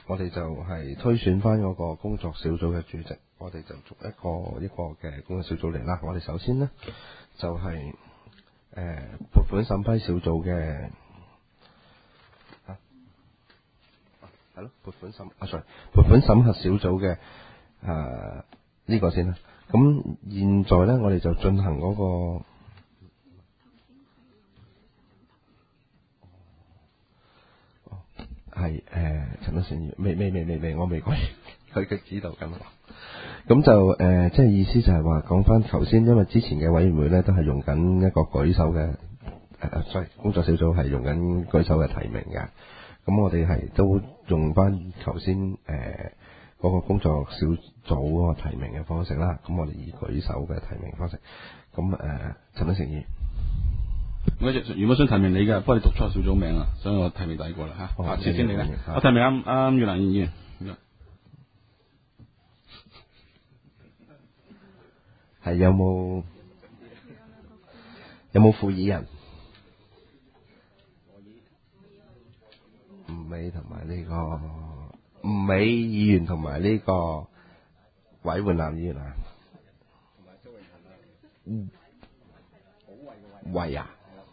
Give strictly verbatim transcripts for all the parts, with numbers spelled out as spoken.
我哋就係推選翻嗰個工作小組嘅主席，我哋就逐一個一個嘅工作小組嚟啦。我哋首先呢，就係、是、誒、呃、撥款審批小組嘅啊，係咯撥款審啊 sorry 撥款審核小組嘅誒呢個先啦。咁現在呢，我哋就進行嗰、那個。係誒陳德善議員，未未未未未，我未講，佢嘅指導緊我。咁就誒、呃，即係意思就係話講翻頭先，因為之前嘅委員會咧都係用緊一個舉手嘅誒，sorry，工作小組係用緊舉手嘅提名嘅。咁我哋係都用翻頭先誒嗰個工作小組嗰個提名嘅方式啦。咁我哋以舉手嘅提名方式。咁誒，陳德善議員。 我原本想提名你嘅，不過你讀錯小組名啦，所以我提名第二個啦吓。 哦， 先先你咧，我提名啱啱越南議員。 係有冇有冇副議人？吳美同埋呢個吳美議員同埋呢個韋煥南議員啊？嗯，維啊？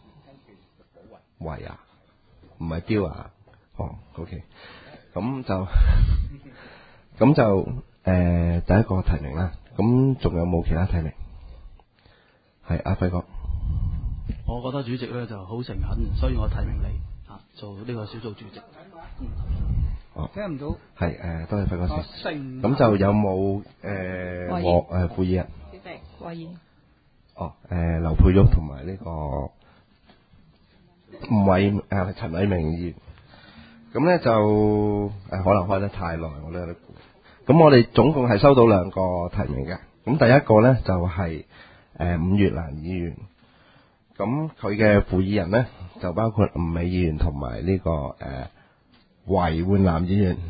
維啊？唔係標啊？哦 ，OK，咁就咁就誒、呃、第一個提名啦。咁仲有冇其他提名？係阿輝哥。 我覺得主席咧就好誠懇，所以我提名你啊做呢個小組主席。嗯、 哦， 聽唔到。 係誒、呃，多謝輝哥先。咁、 啊、 就有冇誒我誒副議人？ 主席，委員。 哦，誒、呃，劉佩玉同埋呢個吳偉誒陳偉明議員。咁咧就誒、呃、可能開得太耐，我都有啲攰。咁我哋總共係收到兩個提名嘅。咁第一個咧就係誒伍越蘭議員。咁佢嘅副議人咧就包括吳美議員同埋呢個誒韋煥南議員。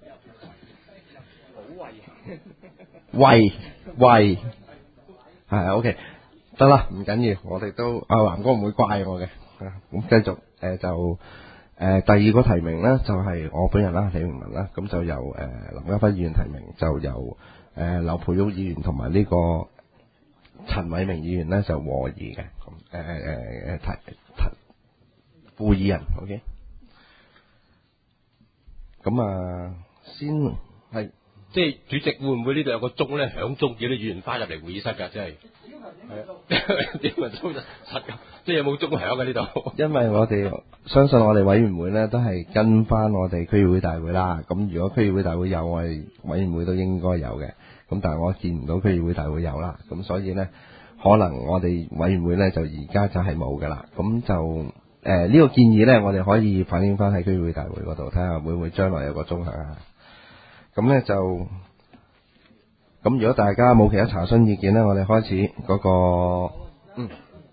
韋韋係 OK 得啦，唔緊要，我哋都阿南哥唔會怪我嘅。咁繼續誒、呃、就誒、呃、第二個提名咧就係、是、我本人啦，李榮文啦。咁就由誒、呃、林家輝議員提名，就由誒劉培煜議員同埋呢個陳偉明議員咧就和議嘅。咁誒誒誒提提副議人 OK。咁啊先係。 即係主席會唔會呢度有個鐘咧響鐘，叫啲議員翻入嚟會議室㗎？真係點啊鐘就實㗎，即係有冇鐘響喺呢度？ 因為我哋相信我哋委員會咧都係跟翻我哋區議會大會啦。咁如果區議會大會有，我哋委員會都應該有嘅。咁但係我見唔到區議會大會有啦。咁所以咧，可能我哋委員會咧就而家就係冇㗎啦。咁就誒呢、呃呢個建議咧，我哋可以反映翻喺區議會大會嗰度，睇下會唔會將來有個鐘響啊？咁咧就咁，如果大家冇其他查詢意見咧，我哋開始嗰、那個嗯，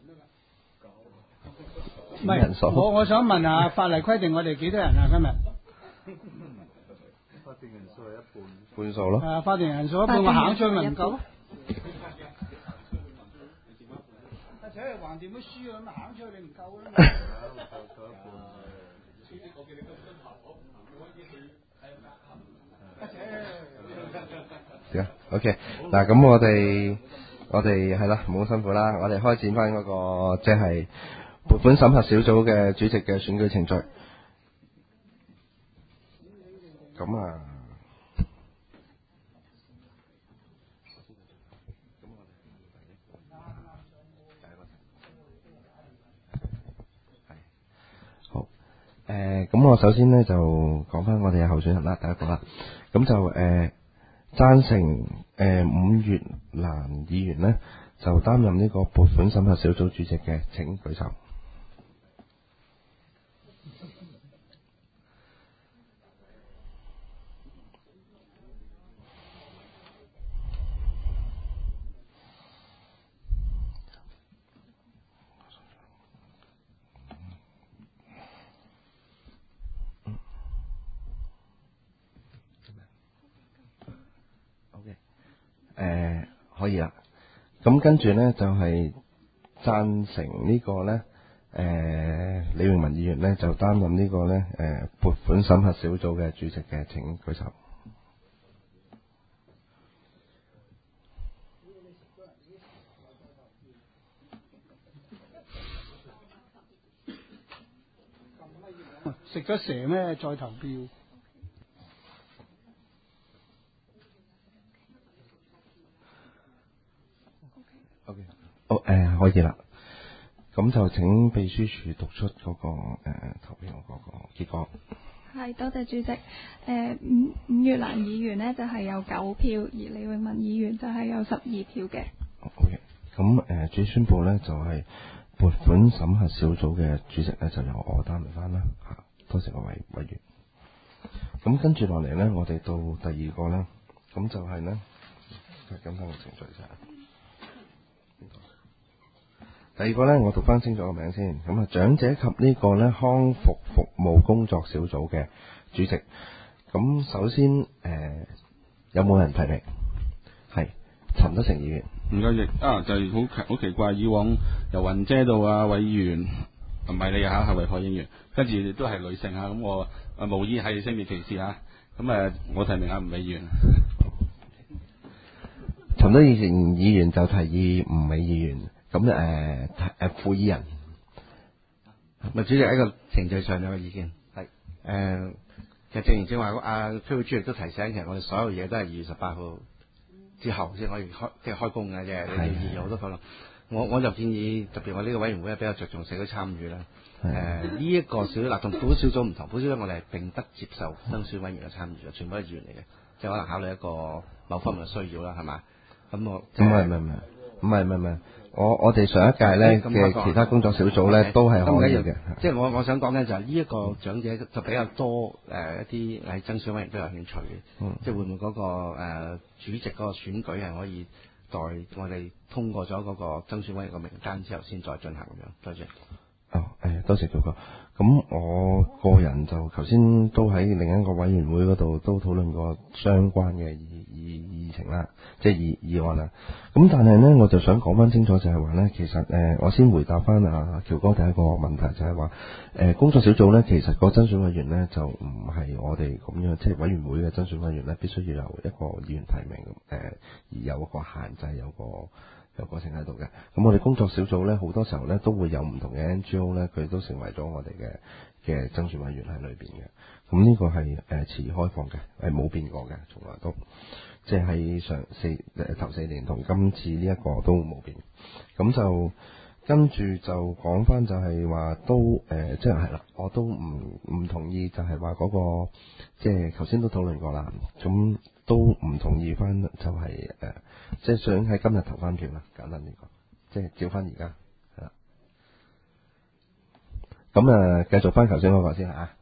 唔係人數。我我想問下，法例規定我哋幾多人啊？今日法定人數係一半， 半數咯。 啊，法定人數一半，我行出去咪唔夠？而且橫掂都輸啦，咁行出去你唔夠啦嘛。 OK，嗱咁我哋我哋係啦，唔好辛苦啦，我哋開展翻嗰個即係撥款審核小組嘅主席嘅選舉程序。咁啊，好誒，咁我首先咧就講翻我哋嘅候選人啦，第一個啦，咁就誒。呃贊成誒伍越蘭議員呢，就擔任呢個撥款審核小組主席嘅，請舉手。誒、呃，可以啦。咁跟住咧就係、是、贊成個呢個咧，誒、 誒李永文議員呢就擔任呢個呢誒撥款審核小組嘅主席嘅，請舉手。 食咗蛇咩？再投票。 O.K. 好，誒可以啦。咁就請秘書處讀出嗰、那個誒、呃、投票嗰個結果。 係，多謝主席。誒、呃、伍伍月蘭議員呢就係、是、有九票，而李永文議員就係有十二票嘅。 O.K. 咁誒，主宣佈呢就係、是、撥款審核小組嘅主席呢就由我擔任翻啦。嚇，多謝各位委員。咁跟住落嚟呢，我哋到第二個呢，咁就係呢，跟翻個程序先。第二個呢，我讀翻清楚個名先。咁啊，長者及呢個呢康復服務工作小組嘅主席。咁首先誒、呃，有冇人提名？係陳德成議員。 唔該，亦啊，就係好奇好奇怪，以往由雲姐到啊委員，唔係你嚇，係為何議員，跟住都係女性啊，咁我啊無意係性別歧視啊，咁誒我提名啊吳美議員。 陳德成議員就提議吳美議員。咁誒誒副議人， 咪主席喺個程序上有個意見，係誒、呃，其實正如正話阿區會主席都提醒，其實我哋所有嘢都係二月十八號之後先可以開，即係開工嘅啫。你哋有好多討論，我我就建議，特別我呢個委員會係比較着重社區參與啦。誒呢一個小嗱同普小組唔同，普小組我哋係並不接受增選委員嘅參與嘅，全部都係議員嚟嘅，即係可能考慮一個某方面嘅需要啦，係嘛？咁我唔係唔係唔係唔係唔係。我我哋上一屆咧嘅其他工作小組咧都係可以嘅， 即係我我想講咧就係呢一個長者就比較多誒、呃、一啲喺增選委員都有興趣嘅，嗯、即係會唔會嗰、那個、呃、主席嗰個選舉係可以待我哋通過咗嗰個增選委員個名單之後先再進行咁樣？多謝。 哦，誒，多謝教哥。咁我個人就頭先都喺另一個委員會嗰度都討論過相關嘅議議議程啦，即係議議案啦。咁但係呢，我就想講翻清楚就係話呢，其實誒、呃，我先回答翻阿喬哥第一個問題，就係話誒工作小組呢，其實個增選委員呢，就唔係我哋咁樣，即係委員會嘅增選委員呢，必須要有一個議員提名誒、呃，而有個限制，有個。有過程喺度嘅，咁我哋工作小組咧，好多時候咧都會有唔同嘅 N G O 咧，佢都成為咗我哋嘅嘅增選委員喺裏邊嘅。咁呢個係誒持開放嘅，係冇變過嘅，從來都即係上四誒頭四年同今次呢一個都冇變。咁就跟住就講翻就係話都誒、呃，即係係啦，我都唔唔同意就係話嗰個即係頭先都討論過啦，咁都唔同意翻就係、是、誒。呃即係想喺今日投翻票啦，簡單啲講，即係照翻而家係啦。咁啊，繼續翻頭先嗰個先嚇。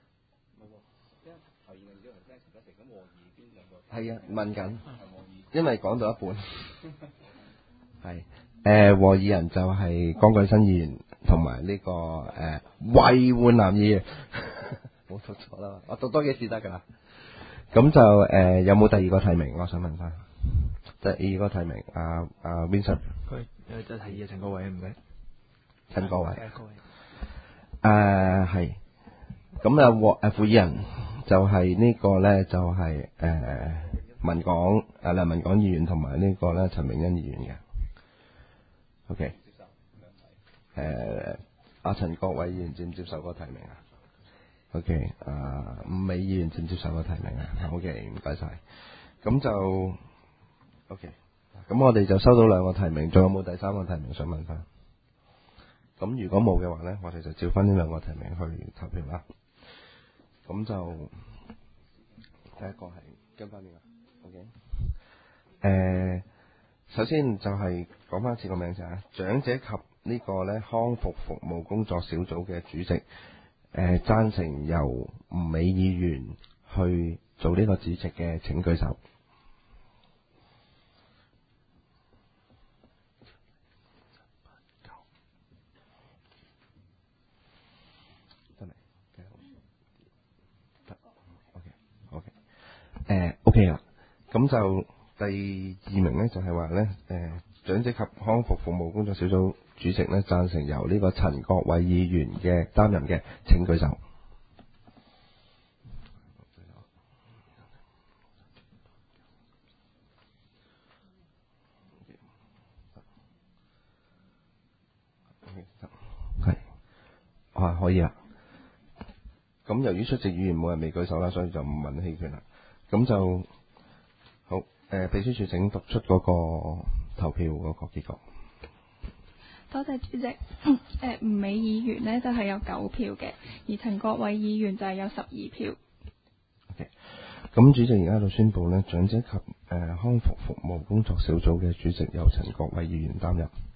係啊，問緊，因為講到一半。係誒，和議人就係江貴新議員同埋呢個誒衛煥南議員，冇讀錯啦，我讀多幾次得㗎啦。咁就誒、呃、有冇第二個提名？我想問翻。第二個提名，阿阿 Vincent， 佢誒就提議陳國偉唔該， 陳國偉，誒係，咁啊獲誒副議人就係呢個咧，就係誒文港誒梁文港議員同埋呢個咧陳明恩議員嘅 ，OK，誒阿陳國偉議員接唔接受個提名啊 ？OK，啊吳美議員接唔接受個提名啊 ？OK，唔該晒，咁就。O.K. 咁我哋就收到兩個提名，仲有冇第三個提名想問翻？咁如果冇嘅話呢，我哋就照翻呢兩個提名去投票啦。咁就第一個係跟翻呢個 O.K. 誒、呃，首先就係講翻次個名就係長者及呢個呢康復服務工作小組嘅主席，誒、呃、贊成由吳美議員去做呢個主席嘅，請舉手。誒 OK 啦，咁就第二名咧就係話咧誒長者及康復服務工作小組主席呢贊成由呢個陳國偉議員嘅擔任嘅，請舉手。係，啊可以啦。咁由於出席議員冇人未舉手啦，所以就唔問棄權啦。咁就好，誒、呃，秘書處請讀出嗰個投票嗰個結果。 多謝主席。誒、呃，吳美議員呢就係、是、有九票嘅，而陳國偉議員就係有十二票。 OK，咁主席而家就宣布呢，長者及誒、呃、康復服務工作小組嘅主席由陳國偉議員擔任。